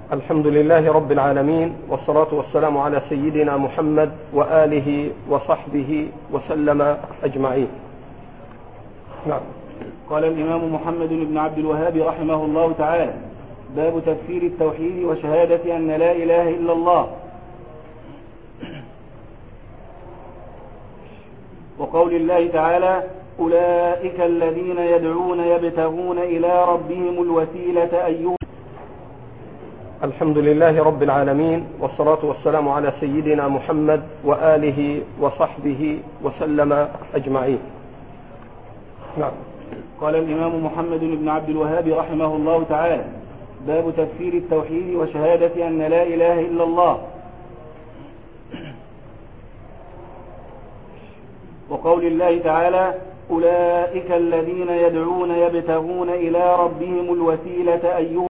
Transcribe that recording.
الحمد لله رب العالمين، والصلاة والسلام على سيدنا محمد وآله وصحبه وسلم أجمعين. نعم. قال الإمام محمد بن عبد الوهاب رحمه الله تعالى: باب تفسير التوحيد وشهادة أن لا إله إلا الله، وقول الله تعالى: أولئك الذين يدعون يبتغون إلى ربهم الوسيلة أيهم. الحمد لله رب العالمين، والصلاة والسلام على سيدنا محمد وآله وصحبه وسلم أجمعين. نعم. قال الإمام محمد بن عبد الوهاب رحمه الله تعالى: باب تفسير التوحيد وشهادة أن لا إله إلا الله، وقول الله تعالى: أولئك الذين يدعون يبتغون إلى ربهم الوسيلة أيهم